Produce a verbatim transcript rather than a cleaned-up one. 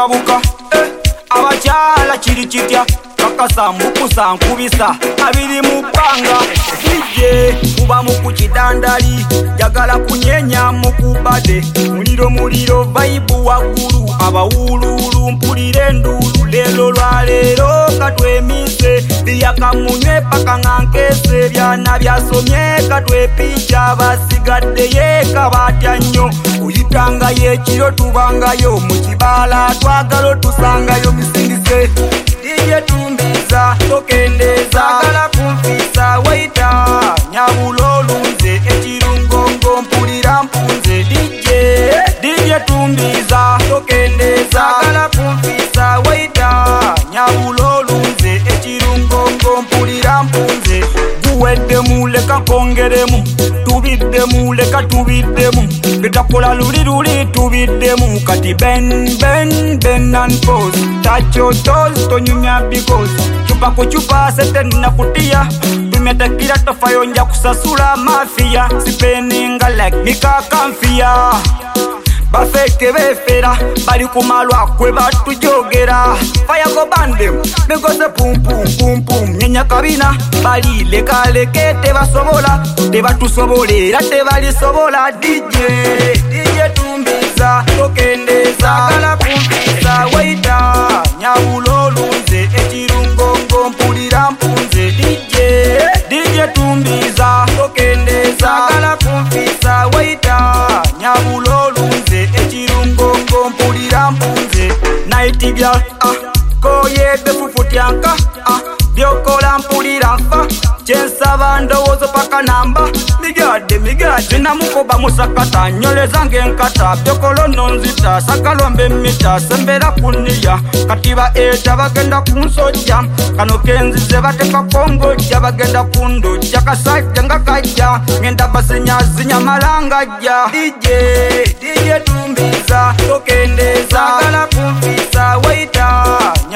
kabuka eh, abachala chiri chitya kakasa mbukusa nkubisa abiri mu bbanga ije kuba mu kukidandali jagala kunyenya mu kubade muliro muliro vibe waggulu abawululu mpulire ndulu lero lwa lero katwemise byakamunywe paka ngankese byana byasomye katwepicha basigadde yeka batya nnyo uyitanga yekiro tubangayo mu kibala twagalo tusangayo misindise Dije tumbiza tokendeza gala kumfisa waita nyabulolunze ekirungongo mpulira mpunze Dije Dije tumbiza tokendeza gala kumfisa waita nyabulolunze ekirungongo mpulira mpunze guwedde muleka kongeremu tubiddemu leka tubiddemu bitakola luli luli tubiddemu kati ben ben ben and pose tacho toes tonyumya because chupa ku chupa sete nakutia tumetakira tofayo nja kusasula mafia sipeninga like mikakamfia bafeke befera bali kumalwa kwe batujogera fire go bandem begoze pum pum pum pum nyenya kabina bali leka leke te basobola te batusobolera te bali sobola DJ DJ tumbiza tokendeza gala kumfisa waita nyabulolunze ekirungongo mpulira mpunze DJ DJ tumbiza tokendeza gala kumfisa waita nyabulolunze ekirungongo mpulira mpunze night girl ah koye befufutyanka ah byokola mpulira nfa kyensaba ndowoozo paka namba migadde migadde namukoba musakata nyoleza ng'enkata byokolo nonzita sakalombe mita sembera kuniya katiba eta bagenda kunsojja kano kenzize bateka kongojja bagenda kundojja kasajja nga kajja ngenda basinyazinya malangajja DJ DJ tumbiza tokendeza gala kumfisa waita